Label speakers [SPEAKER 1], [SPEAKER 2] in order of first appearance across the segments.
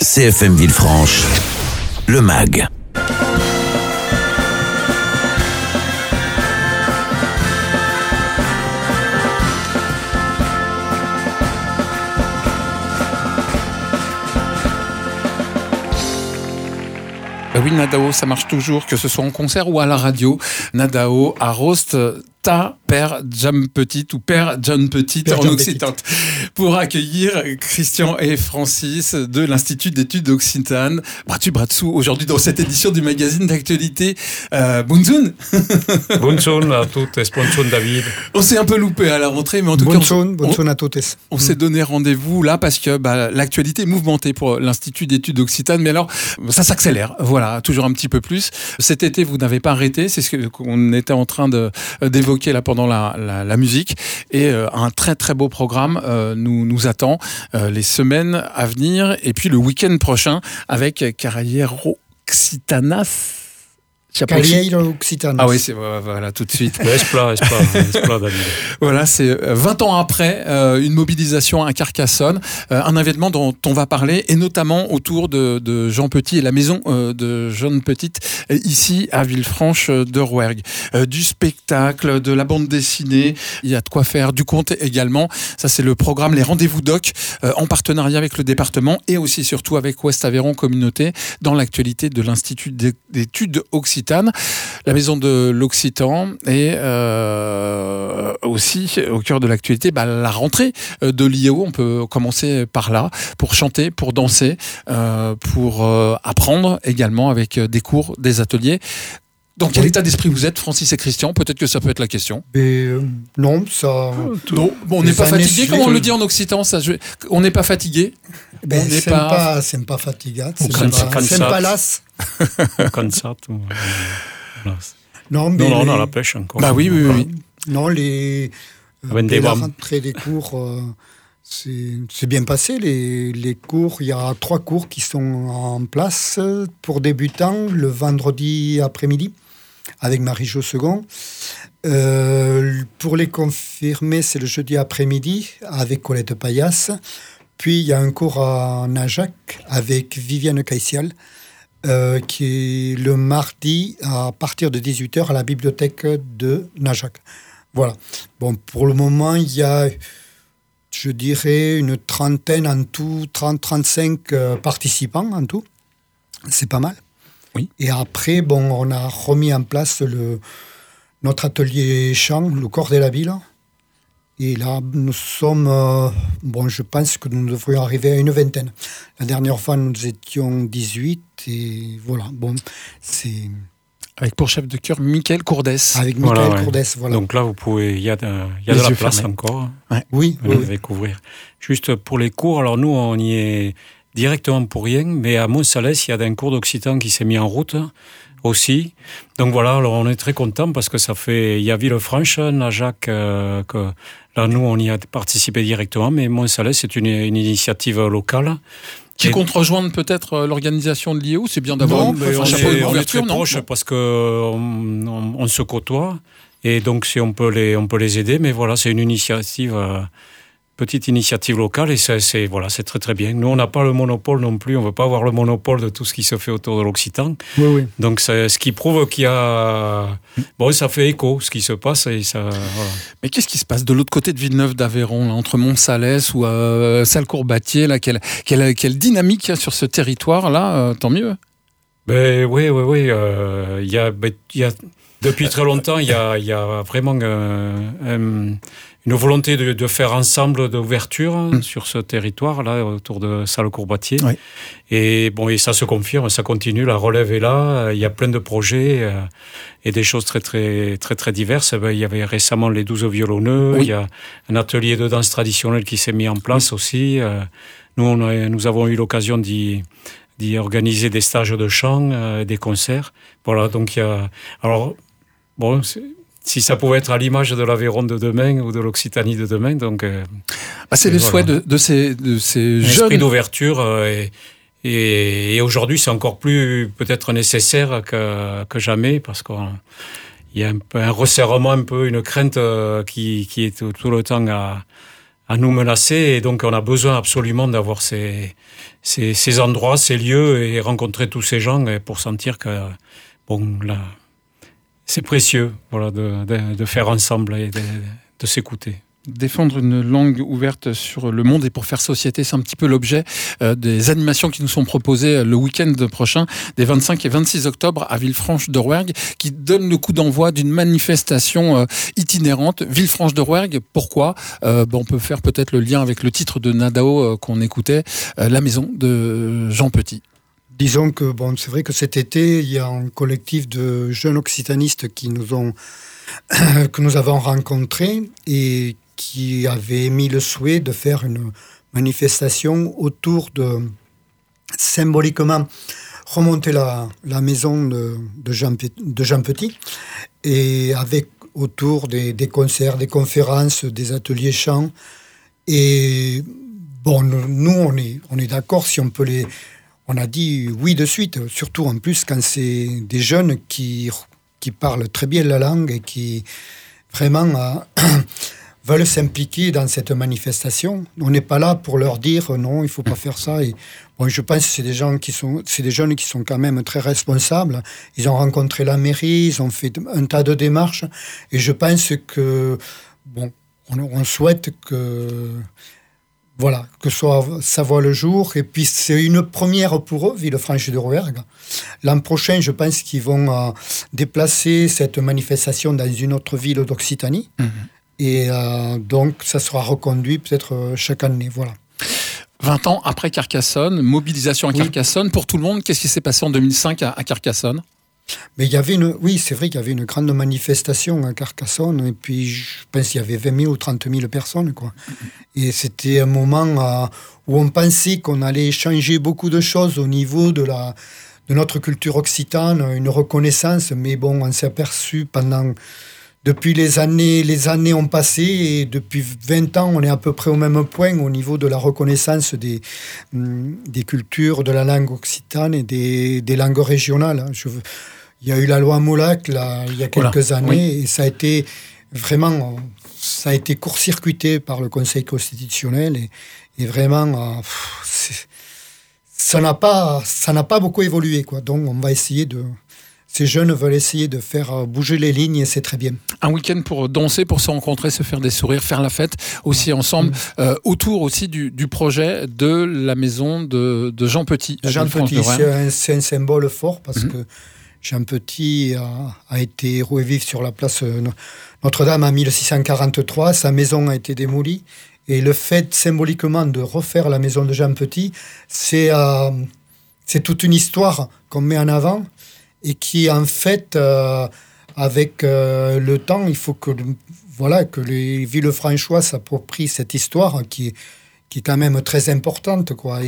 [SPEAKER 1] CFM Villefranche, le MAG.
[SPEAKER 2] Oui, Nadao, ça marche toujours, que ce soit en concert ou à la radio. Nadao à Rost, ta Père Jam Petite ou Père John Petite en occitan, pour accueillir Christian et Francis de l'Institut d'études occitanes. Bratsou, aujourd'hui dans cette édition du magazine d'actualité. Bonjour.
[SPEAKER 3] Bonjour à toutes, bonjour David.
[SPEAKER 2] On s'est un peu loupé à la rentrée, mais en tout cas,
[SPEAKER 4] bonjour à toutes.
[SPEAKER 2] On s'est donné rendez-vous là parce que l'actualité est mouvementée pour l'Institut d'études occitanes, mais alors ça s'accélère, voilà, toujours un petit peu plus. Cet été, vous n'avez pas arrêté, c'est ce qu'on était en train d'évoquer là pendant la musique, et un très très beau programme nous attend les semaines à venir, et puis le week-end prochain avec Carriero Occitanas.
[SPEAKER 4] Carriero Occitanas.
[SPEAKER 2] Ah oui, c'est voilà tout de suite.
[SPEAKER 3] Esplat, David.
[SPEAKER 2] Voilà, c'est 20 ans après une mobilisation à Carcassonne, un événement dont on va parler, et notamment autour de Jean Petit et la maison de Jean Petite ici à Villefranche de Rouergue. Du spectacle, de la bande dessinée, il y a de quoi faire, du conte également. Ça, c'est le programme Les Rendez-vous Doc, en partenariat avec le département et aussi surtout avec Ouest Aveyron Communauté, dans l'actualité de l'Institut d'études occitanes. La maison de l'Occitan, et aussi au cœur de l'actualité, la rentrée de l'IEO. On peut commencer par là, pour chanter, pour danser, pour apprendre également avec des cours, des ateliers. Dans quel état d'esprit vous êtes, Francis et Christian? Peut-être que ça peut être la question.
[SPEAKER 4] Non, ça...
[SPEAKER 2] Non, on n'est pas fatigué, comme on le dit en occitan. On n'est pas fatigué.
[SPEAKER 4] C'est pas fatigant. C'est pas las. Non,
[SPEAKER 3] on a la pêche encore.
[SPEAKER 4] Oui. Non, la rentrée des cours, c'est bien passé. Les cours, il y a 3 cours qui sont en place pour débutants le vendredi après-midi avec Marie-Jo Second. Pour les confirmés, c'est le jeudi après-midi avec Colette Paillasse. Puis il y a un cours à Najac avec Viviane Caissial, qui est le mardi à partir de 18h à la bibliothèque de Najac. Voilà. Bon, pour le moment, il y a, je dirais, une trentaine en tout, 30-35 participants en tout. C'est pas mal.
[SPEAKER 2] Oui.
[SPEAKER 4] Et après, on a remis en place notre atelier chant, le corps de la ville. Et là, nous sommes... je pense que nous devrions arriver à une vingtaine. La dernière fois, nous étions 18. Et voilà, c'est...
[SPEAKER 2] Avec pour chef de chœur Mickaël Courdès.
[SPEAKER 4] Avec Mickaël Courdès, voilà.
[SPEAKER 3] Donc là, vous pouvez... Il y a de la place fermés. Encore.
[SPEAKER 2] Ouais.
[SPEAKER 4] Oui.
[SPEAKER 3] Découvrir. Juste pour les cours, alors nous, on y est directement pour rien, mais à Montsalès, il y a un cours d'occitan qui s'est mis en route aussi. Donc voilà, alors on est très contents parce que il y a Villefranche, Najac, que là nous on y a participé directement, mais Montsalès c'est une initiative locale.
[SPEAKER 2] Qui compte rejoindre peut-être l'organisation de l'IEO, c'est bien d'avoir
[SPEAKER 3] on est très proche parce que on se côtoie, et donc si on peut les aider, mais voilà, c'est une initiative. Petite initiative locale, et c'est très très bien. Nous, on n'a pas le monopole non plus, on ne veut pas avoir le monopole de tout ce qui se fait autour de l'Occitan.
[SPEAKER 4] Oui.
[SPEAKER 3] Donc, c'est ce qui prouve qu'il y a... ça fait écho, ce qui se passe. Et ça, voilà.
[SPEAKER 2] Mais qu'est-ce qui se passe de l'autre côté de Villeneuve d'Aveyron, là, entre Montsalès ou Salcourt-Bâtier, là, quelle dynamique il y a sur ce territoire-là, tant mieux.
[SPEAKER 3] Oui. Il y a, depuis très longtemps, il y a vraiment... une volonté de faire ensemble d'ouverture sur ce territoire là autour de Salcourt-Bâtier.
[SPEAKER 2] Oui.
[SPEAKER 3] Et ça se confirme, ça continue, la relève est là, il y a plein de projets et des choses très très très très diverses. Il y avait récemment les 12 violonneux, il y a un atelier de danse traditionnelle qui s'est mis en place aussi. Nous avons eu l'occasion d'y organiser des stages de chant, des concerts. Voilà, donc il y a... Alors, si ça pouvait être à l'image de l'Aveyron de demain ou de l'Occitanie de demain, donc...
[SPEAKER 2] c'est le souhait de ces jeunes...
[SPEAKER 3] Esprit d'ouverture, et aujourd'hui, c'est encore plus peut-être nécessaire que jamais, parce qu'il y a un resserrement, une crainte qui est tout le temps à nous menacer. Et donc, on a besoin absolument d'avoir ces endroits, ces lieux et rencontrer tous ces gens pour sentir que, bon, là, c'est précieux, voilà, de faire ensemble et de s'écouter.
[SPEAKER 2] Défendre une langue ouverte sur le monde et pour faire société, c'est un petit peu l'objet des animations qui nous sont proposées le week-end prochain, des 25 et 26 octobre à Villefranche-de-Rouergue, qui donne le coup d'envoi d'une manifestation itinérante. Villefranche-de-Rouergue, pourquoi on peut faire peut-être le lien avec le titre de Nadao qu'on écoutait, La maison de Jean Petit.
[SPEAKER 4] Disons que c'est vrai que cet été, il y a un collectif de jeunes occitanistes que nous avons rencontrés et qui avait émis le souhait de faire une manifestation autour de symboliquement remonter la maison de Jean Petit, et avec autour des concerts, des conférences, des ateliers chants. Et nous on est d'accord si on peut on a dit oui de suite, surtout en plus quand c'est des jeunes qui parlent très bien la langue et qui vraiment veulent s'impliquer dans cette manifestation. On n'est pas là pour leur dire non, il faut pas faire ça. Et je pense que c'est des jeunes qui sont quand même très responsables. Ils ont rencontré la mairie, ils ont fait un tas de démarches, et je pense que on souhaite que ça voit le jour. Et puis c'est une première pour eux, Villefranche-de-Rouergue. L'an prochain, je pense qu'ils vont déplacer cette manifestation dans une autre ville d'Occitanie. Mmh. Et donc, ça sera reconduit peut-être chaque année, voilà.
[SPEAKER 2] 20 ans après Carcassonne, mobilisation à Carcassonne. Pour tout le monde, qu'est-ce qui s'est passé en 2005 à Carcassonne ?
[SPEAKER 4] Mais c'est vrai qu'il y avait une grande manifestation à Carcassonne, et puis je pense qu'il y avait 20 000 ou 30 000 personnes, quoi. Et c'était un moment où on pensait qu'on allait changer beaucoup de choses au niveau de notre culture occitane, une reconnaissance, mais on s'est aperçu depuis les années ont passé, et depuis 20 ans, on est à peu près au même point au niveau de la reconnaissance des cultures, de la langue occitane et des langues régionales. Il y a eu la loi Molac il y a quelques années, et ça a été vraiment court-circuité par le Conseil constitutionnel, et vraiment ça n'a pas beaucoup évolué, quoi. Donc on va essayer ces jeunes veulent essayer de faire bouger les lignes, et c'est très bien.
[SPEAKER 2] Un week-end pour danser, pour se rencontrer, se faire des sourires, faire la fête aussi ensemble, autour aussi du projet de la maison de Jean Petit.
[SPEAKER 4] Jean Petit, c'est un symbole fort, parce que Jean Petit a été roué vif sur la place Notre-Dame en 1643. Sa maison a été démolie. Et le fait symboliquement de refaire la maison de Jean Petit, c'est toute une histoire qu'on met en avant, et qui, en fait, avec le temps, il faut que les Villefranchois s'approprient cette histoire qui est quand même très importante, quoi. Et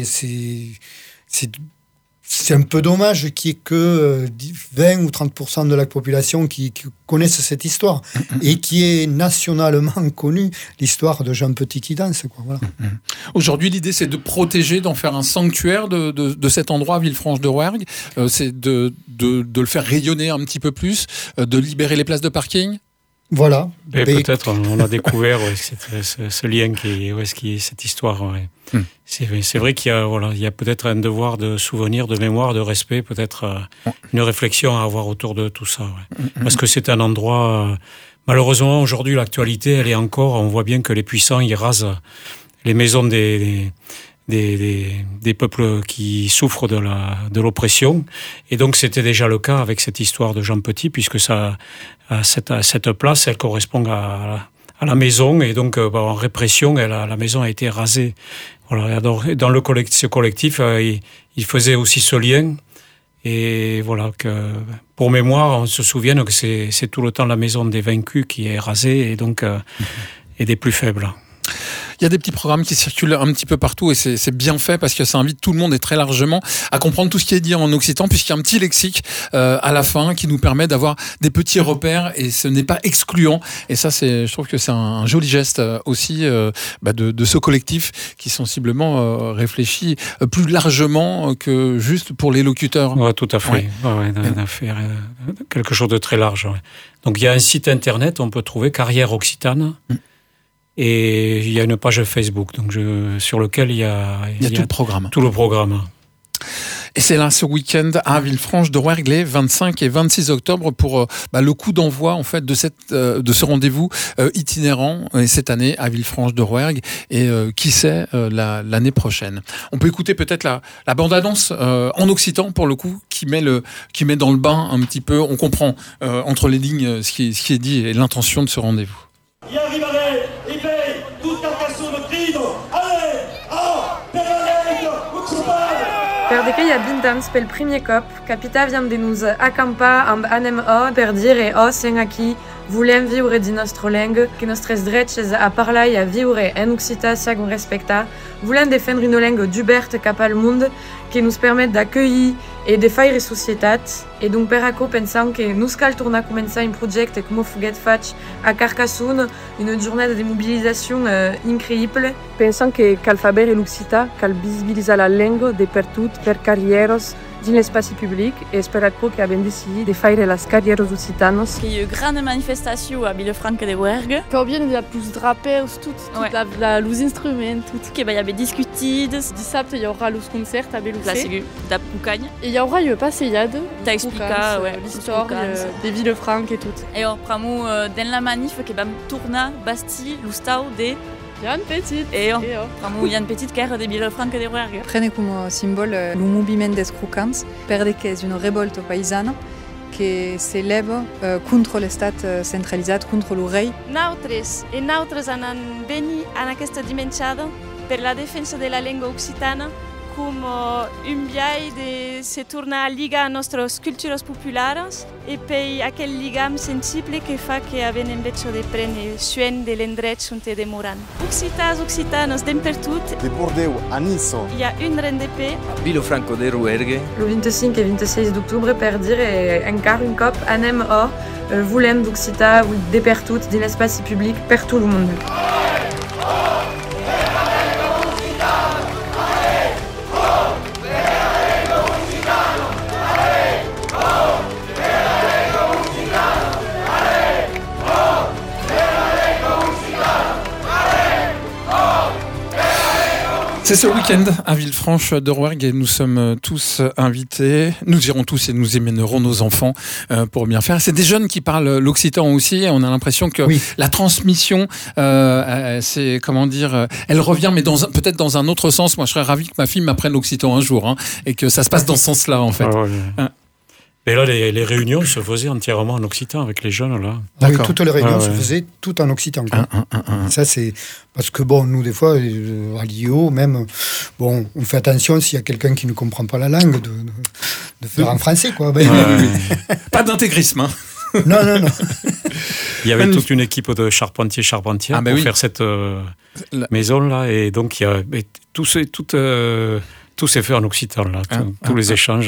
[SPEAKER 4] c'est un peu dommage qu'il n'y ait que 20 ou 30% de la population qui connaissent cette histoire, et qui est nationalement connue, l'histoire de Jean Petit qui danse, quoi. Voilà.
[SPEAKER 2] Aujourd'hui, l'idée, c'est de protéger, d'en faire un sanctuaire de cet endroit, Villefranche-de-Rouergue. C'est de le faire rayonner un petit peu plus, de libérer les places de parking.
[SPEAKER 4] Voilà.
[SPEAKER 3] Et peut-être on a découvert ce lien qui est cette histoire. Ouais. C'est vrai qu'il y a peut-être un devoir de souvenir, de mémoire, de respect, peut-être une réflexion à avoir autour de tout ça. Ouais. Parce que c'est un endroit, malheureusement aujourd'hui l'actualité elle est encore, on voit bien que les puissants ils rasent les maisons des peuples qui souffrent de l'oppression. Et donc c'était déjà le cas avec cette histoire de Jean Petit, puisque cette place elle correspond à la maison, et donc en répression la maison a été rasée. Voilà, dans ce collectif il faisait aussi ce lien, et voilà que pour mémoire on se souvienne que c'est tout le temps la maison des vaincus qui est rasée, et donc et des plus faibles.
[SPEAKER 2] Il y a des petits programmes qui circulent un petit peu partout, et c'est bien fait parce que ça invite tout le monde et très largement à comprendre tout ce qui est dit en occitan, puisqu'il y a un petit lexique à la fin qui nous permet d'avoir des petits repères, et ce n'est pas excluant. Et ça, je trouve que c'est un joli geste aussi de ce collectif qui sensiblement réfléchit plus largement que juste pour les locuteurs.
[SPEAKER 3] Ouais, tout à fait. Ouais, d'affaire quelque chose de très large. Ouais. Donc il y a un site internet, on peut trouver Carrière Occitane. Et il y a une page Facebook donc sur laquelle il y a
[SPEAKER 2] tout le programme.
[SPEAKER 3] Tout le programme.
[SPEAKER 2] Et c'est là ce week-end à Villefranche de Rouergue les 25 et 26 octobre pour le coup d'envoi en fait de ce rendez-vous itinérant et cette année à Villefranche de Rouergue et qui sait l'année prochaine. On peut écouter peut-être la bande-annonce en occitan pour le coup qui met dans le bain un petit peu. On comprend entre les lignes ce qui est dit et l'intention de ce rendez-vous.
[SPEAKER 5] Y arrivare i bei tutta Carcassonne grido allez per occupare.
[SPEAKER 6] Per de que hi ha 20 anys pel primer cop, Capita viam de nos acampar amb anem per dire som aquí, volem viure di nostra lengua, que nostres drets a parlar i a viure en occità siagon respectar, volem defendre una lengua d'ubert cap al món que nos permet d'accueillir et de faire societat, et donc per aco pensam que nos cal tornar a començar un projecte com ho foguet faig a Carcassonne, une jornada de mobilisation increïble. Pensam que cal faber l'occità, cal visibilitzar la lengua de per tot, per carrieres, din l'espai public, e esperat que avem decidit de faire les carrieres occitanes.
[SPEAKER 7] Il y a eu une grande manifestation à Villefranche de Rouergue.
[SPEAKER 8] Quand bien il y a plus de rappeurs, tout les instruments, tout.
[SPEAKER 7] Il y avait discuté.
[SPEAKER 8] Dissabte, il y aura les concerts à Beloucé.
[SPEAKER 7] Là, c'est la Poucagne.
[SPEAKER 8] Et il y aura une passeiade.
[SPEAKER 7] T'as expliqué
[SPEAKER 8] l'histoire des Villefranche et tout.
[SPEAKER 7] Et on prend dans la manif qui va tourner Bastille, l'Oustau de
[SPEAKER 8] Yann Petit.
[SPEAKER 7] Et on prend Yann Petit qui est de Villefranche de Rouergue.
[SPEAKER 9] Prene come simbolo il movimento des Crucans, per che è una rivolta paesana che si leva contro l'Estat centralitzat, contro il rei.
[SPEAKER 10] Nosaltres han venit en aquesta dimensione per la defensa de la lengua occitana com un viatge de se tornar a lligar a nostres cultures populares i per aquell lligam sensible que fa que avem enveig de prendre soin de l'endret on te demorant. Occitanes dem per tot.
[SPEAKER 11] De Bordeaux a Nice.
[SPEAKER 10] Hi ha un RNDP.
[SPEAKER 12] A Villefranche de Rouergue.
[SPEAKER 6] Le 25 et 26 d'octobre per dire encara un cop anem volem d'occità de per tot din l'espai public per tot el món.
[SPEAKER 2] C'est ce week-end à Villefranche de Rouergue et nous sommes tous invités. Nous irons tous et nous y mènerons nos enfants pour bien faire. C'est des jeunes qui parlent l'occitan aussi. On a l'impression que la transmission, c'est comment dire, elle revient, mais peut-être dans un autre sens. Moi, je serais ravi que ma fille m'apprenne l'occitan un jour et que ça se passe dans ce sens-là, en fait.
[SPEAKER 3] Et là, les réunions se faisaient entièrement en occitan avec les jeunes, là.
[SPEAKER 4] Oui, toutes les réunions se faisaient tout en occitan. Ça, c'est... Parce que, nous, des fois, à l'IO, même, on fait attention s'il y a quelqu'un qui ne comprend pas la langue, de faire en français, quoi.
[SPEAKER 2] Pas d'intégrisme, hein.
[SPEAKER 4] Non.
[SPEAKER 3] Il y avait toute une équipe de charpentières pour faire cette maison-là. Et donc, il y a tout s'est fait en occitan, là. Tous les échanges,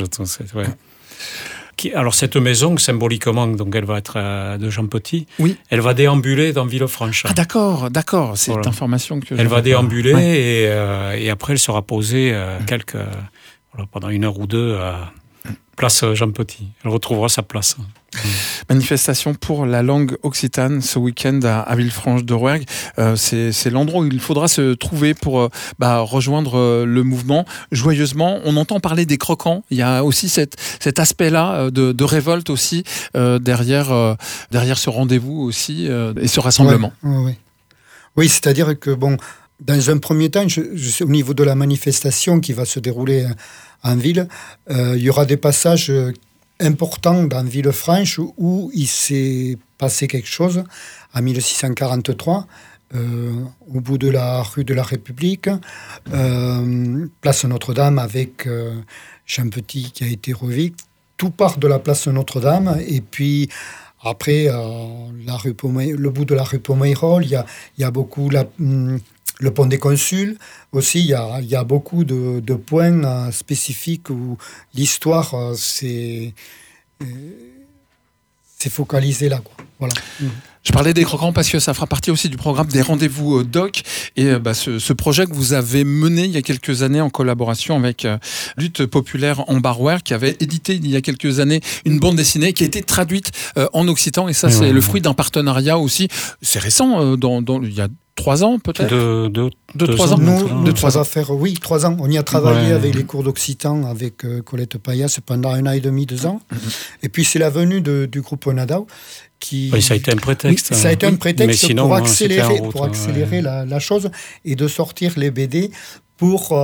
[SPEAKER 3] Alors cette maison, symboliquement, donc elle va être de Jean Petit, elle va déambuler dans Villefranche.
[SPEAKER 2] Ah d'accord, c'est l'information que...
[SPEAKER 3] Elle va déambuler et après elle sera posée pendant 1 heure ou 2 à place Jean Petit. Elle retrouvera sa place.
[SPEAKER 2] Manifestation pour la langue occitane ce week-end à Villefranche de Rouergue. C'est l'endroit où il faudra se trouver pour rejoindre le mouvement joyeusement. On entend parler des croquants. Il y a aussi cet aspect-là de révolte aussi derrière ce rendez-vous aussi et ce rassemblement.
[SPEAKER 4] Oui, c'est-à-dire que dans un premier temps, je sais, au niveau de la manifestation qui va se dérouler en ville, il y aura des passages important dans Villefranche où il s'est passé quelque chose en 1643 au bout de la rue de la République, place Notre-Dame avec Jean Petit qui a été revu. Tout part de la place Notre-Dame et puis après le bout de la rue Pomerol, il y a beaucoup le pont des Consuls aussi, il y a beaucoup de points spécifiques où l'histoire s'est focalisée là, quoi. Voilà.
[SPEAKER 2] Je parlais des croquants parce que ça fera partie aussi du programme des rendez-vous doc et ce projet que vous avez mené il y a quelques années en collaboration avec Lutte Populaire en Barouère qui avait édité il y a quelques années une bande dessinée qui a été traduite en occitan et ça c'est le fruit d'un partenariat aussi, c'est récent, il y a 3 ans peut-être.
[SPEAKER 3] 3 ans.
[SPEAKER 4] Nous, 3 ans faire, oui, 3 ans. On y a travaillé avec les cours d'occitan avec Colette Paillasse pendant 1 an et demi, 2 ans. Et puis c'est la venue du groupe Nadao.
[SPEAKER 3] Ça a été un prétexte.
[SPEAKER 4] Oui, ça a été un prétexte
[SPEAKER 3] sinon,
[SPEAKER 4] pour accélérer la chose et de sortir les BD pour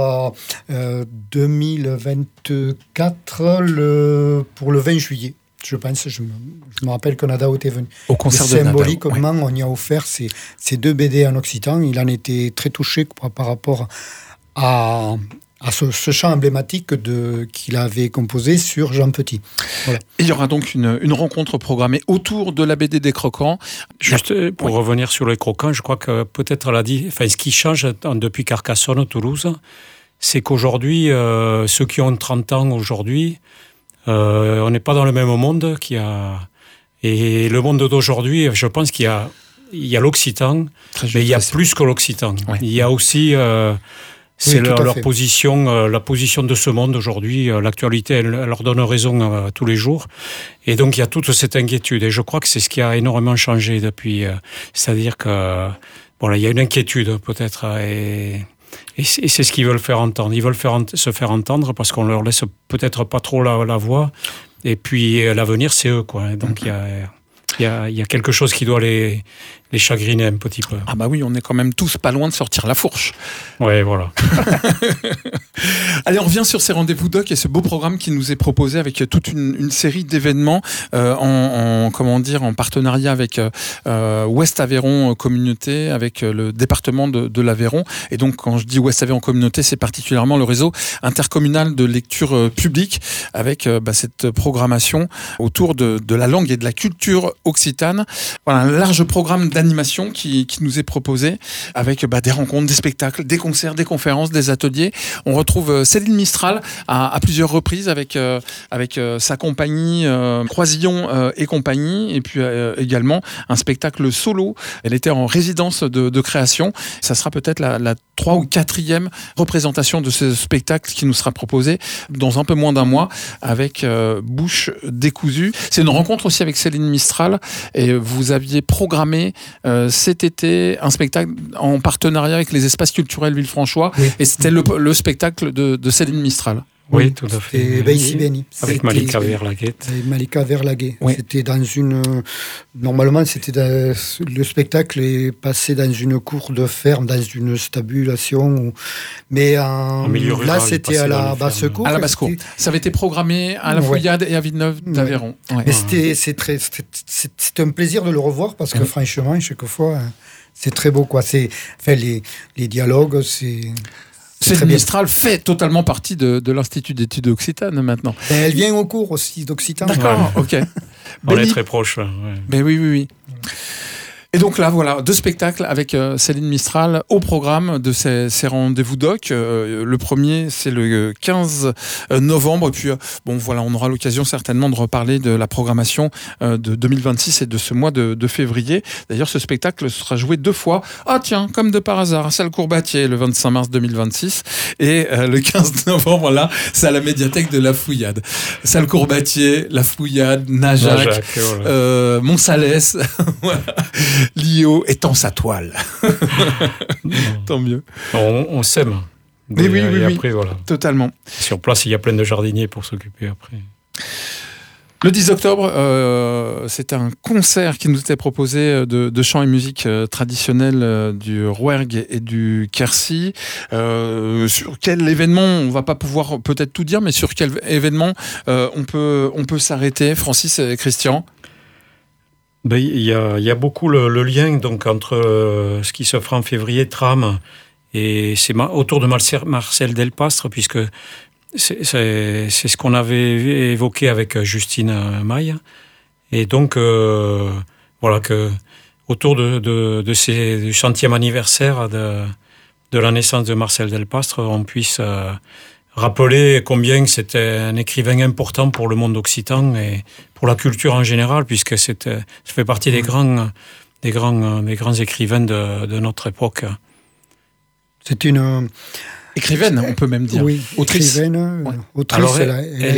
[SPEAKER 4] 2024, pour le 20 juillet. Je pense, je me rappelle que Nadao était venu.
[SPEAKER 2] Au concert de Nadao.
[SPEAKER 4] Symboliquement, on y a offert ces 2 BD en occitan. Il en était très touché par rapport à ce chant emblématique qu'il avait composé sur Jean Petit. Voilà.
[SPEAKER 2] Et il y aura donc une rencontre programmée autour de la BD des Croquants.
[SPEAKER 3] Juste pour revenir sur les Croquants, je crois que peut-être ce qui change depuis Carcassonne, Toulouse, c'est qu'aujourd'hui, ceux qui ont 30 ans aujourd'hui, on n'est pas dans le même monde qu'il y a. Et le monde d'aujourd'hui, je pense qu'il y a l'occitan, mais il y a plus que l'occitan. Ouais. Il y a aussi... c'est leur position, la position de ce monde aujourd'hui. L'actualité, elle leur donne raison tous les jours. Et donc, il y a toute cette inquiétude. Et je crois que c'est ce qui a énormément changé depuis. C'est-à-dire que, il y a une inquiétude peut-être. Et c'est ce qu'ils veulent faire entendre. Ils veulent se faire entendre parce qu'on leur laisse peut-être pas trop la voix. Et puis, l'avenir, c'est eux, quoi. Donc, il y a quelque chose qui doit les chagriner un petit peu.
[SPEAKER 2] Ah bah oui, on est quand même tous pas loin de sortir la fourche.
[SPEAKER 3] Ouais, voilà.
[SPEAKER 2] Allez, on revient sur ces rendez-vous doc et ce beau programme qui nous est proposé avec toute une série d'événements en partenariat avec Ouest Aveyron Communauté, avec le département de l'Aveyron. Et donc, quand je dis Ouest Aveyron Communauté, c'est particulièrement le réseau intercommunal de lecture publique avec cette programmation autour de la langue et de la culture occitane. Voilà, un large programme d'animation qui nous est proposé avec des rencontres, des spectacles, des concerts, des conférences, des ateliers. On retrouve Céline Mistral à plusieurs reprises avec sa compagnie Croisillon et compagnie, et puis également un spectacle solo. Elle était en résidence de création. Ça sera peut-être la 3 ou 4e représentation de ce spectacle qui nous sera proposé dans un peu moins d'un mois avec Bouche décousue. C'est une rencontre aussi avec Céline Mistral, et vous aviez programmé cet été un spectacle en partenariat avec les espaces culturels Villefranchois, et c'était le spectacle de Céline Mistral.
[SPEAKER 3] Oui, tout à fait.
[SPEAKER 4] Et Baïsi Beni.
[SPEAKER 3] Avec Malika Verlaguet.
[SPEAKER 4] Malika Verlaguet. Oui. C'était dans normalement, le spectacle est passé dans une cour de ferme, dans une stabulation. Mais rural, là, c'était à la basse-cour.
[SPEAKER 2] À la basse-cour. Ça avait été programmé à la Fouillade et à Villeneuve d'Aveyron.
[SPEAKER 4] Ouais. Mais c'est un plaisir de le revoir parce que franchement, chaque fois, c'est très beau, quoi. Les dialogues,
[SPEAKER 2] Céline Mistral fait totalement partie de l'Institut d'études occitanes maintenant.
[SPEAKER 4] Elle vient au cours aussi d'occitan.
[SPEAKER 2] D'accord, ok.
[SPEAKER 3] On est très proches. Ouais.
[SPEAKER 2] Mais oui. Et donc là, voilà, 2 spectacles avec Céline Mistral au programme de ces rendez-vous doc. Le premier, c'est le 15 novembre. Et puis, on aura l'occasion certainement de reparler de la programmation de 2026 et de ce mois de février. D'ailleurs, ce spectacle sera joué 2 fois. Ah tiens, comme de par hasard, à Salle Courbatier, le 25 mars 2026. Et le 15 novembre, là, c'est à la médiathèque de La Fouillade. Salle Courbatier, La Fouillade, Najac, voilà. Montsalès, voilà. Lio étend sa toile. Tant mieux.
[SPEAKER 3] On s'aime.
[SPEAKER 2] Mais oui.
[SPEAKER 3] Après, voilà.
[SPEAKER 2] Totalement.
[SPEAKER 3] Sur place, il y a plein de jardiniers pour s'occuper après.
[SPEAKER 2] Le 10 octobre, c'est un concert qui nous était proposé de chants et musique traditionnels du Rouergue et du Quercy. Sur quel événement, on ne va pas pouvoir peut-être tout dire, mais sur quel événement on peut s'arrêter, Francis et Christian?
[SPEAKER 3] Il y a beaucoup le lien donc, entre ce qui se fera en février, Tram, et c'est autour de Marcel Delpastre, puisque c'est ce qu'on avait évoqué avec Justine Maille. Et donc, voilà, que autour du 100e anniversaire de la naissance de Marcel Delpastre, on puisse rappeler combien c'était un écrivain important pour le monde occitan et pour la culture en général, puisque ça fait partie des grands écrivains de notre époque.
[SPEAKER 4] C'est une
[SPEAKER 2] écrivaine, on peut même dire.
[SPEAKER 4] Oui,
[SPEAKER 2] autrice.
[SPEAKER 4] Écrivaine,
[SPEAKER 2] ouais.
[SPEAKER 4] Autrice.
[SPEAKER 3] Alors, elle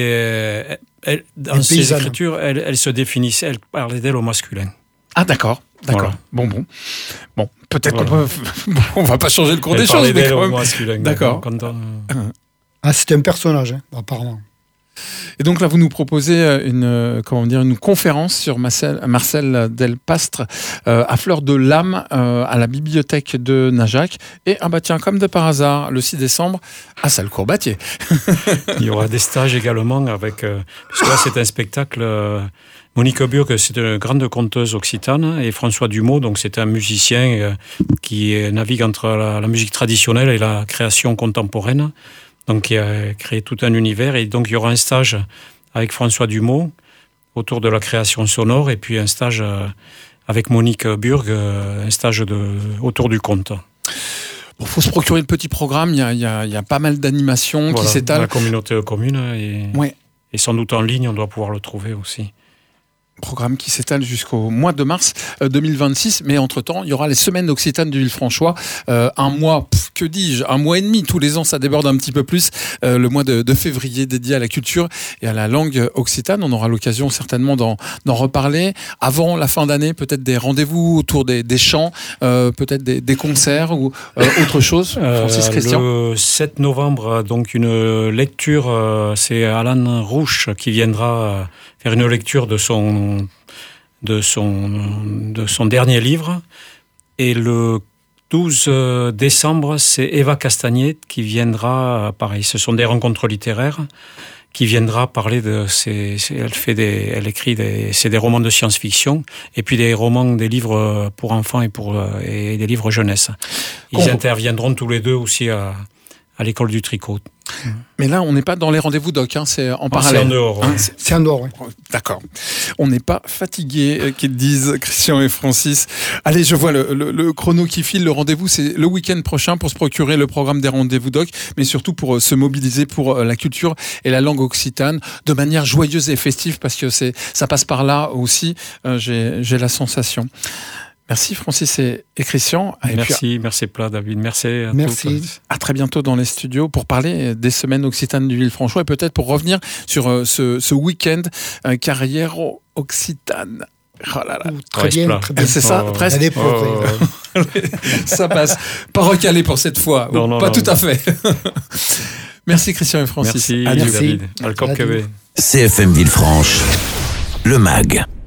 [SPEAKER 3] était dans ses écritures, elle se définissait, elle parlait d'elle au masculin.
[SPEAKER 2] Ah d'accord. D'accord.
[SPEAKER 3] Voilà.
[SPEAKER 2] Bon, peut-être on va pas changer le cours des choses. Mais quand même. D'accord.
[SPEAKER 4] C'est un personnage, apparemment.
[SPEAKER 2] Et donc là, vous nous proposez une conférence sur Marcel Delpastre à Fleur de Lame à la bibliothèque de Najac. Et tiens, comme de par hasard, le 6 décembre à Salle Courbattier.
[SPEAKER 3] Il y aura des stages également avec... parce que là, c'est un spectacle... Monique Burg, c'est une grande conteuse occitane, et François Dumont, donc c'est un musicien qui navigue entre la musique traditionnelle et la création contemporaine. Donc, il a créé tout un univers. Et donc, il y aura un stage avec François Dumont autour de la création sonore, et puis un stage avec Monique Burg, un stage autour du conte.
[SPEAKER 2] Il faut se procurer le petit programme. Il y a pas mal d'animations qui s'étalent.
[SPEAKER 3] La communauté commune et sans doute en ligne, on doit pouvoir le trouver aussi.
[SPEAKER 2] Programme qui s'étale jusqu'au mois de mars 2026, mais entre-temps, il y aura les semaines occitanes du Villefranchois, un mois, un mois et demi, tous les ans ça déborde un petit peu plus, le mois de février dédié à la culture et à la langue occitane. On aura l'occasion certainement d'en reparler. Avant la fin d'année, peut-être des rendez-vous autour des chants, peut-être des concerts ou autre chose. Francis Christian.
[SPEAKER 3] Le 7 novembre, donc une lecture, c'est Alan Rouche qui viendra faire une lecture de son dernier livre. Et le 12 décembre, c'est Eva Castagnet qui viendra, pareil, ce sont des rencontres littéraires, qui viendra parler de elle écrit c'est des romans de science-fiction, et puis des livres pour enfants et des livres jeunesse. Ils interviendront tous les deux aussi à l'école du tricot.
[SPEAKER 2] Mais là, on n'est pas dans les rendez-vous doc, c'est en parallèle.
[SPEAKER 3] C'est en dehors.
[SPEAKER 4] C'est en dehors, oui.
[SPEAKER 2] D'accord. On n'est pas fatigués, qu'ils disent Christian et Francis. Allez, je vois le chrono qui file. Le rendez-vous, c'est le week-end prochain pour se procurer le programme des rendez-vous doc, mais surtout pour se mobiliser pour la culture et la langue occitane de manière joyeuse et festive, parce que ça passe par là aussi, j'ai la sensation. Merci Francis et Christian.
[SPEAKER 3] Merci Plat, David. Merci à tous.
[SPEAKER 2] À très bientôt dans les studios pour parler des semaines occitanes du Villefranchois et peut-être pour revenir sur ce week-end carrière occitane. Oh là là.
[SPEAKER 4] Très bien.
[SPEAKER 2] C'est ça, presque. Ça passe. Pas recalé pour cette fois. Pas tout à fait. Merci Christian et Francis.
[SPEAKER 3] Merci David.
[SPEAKER 1] CFM Villefranche, le MAG.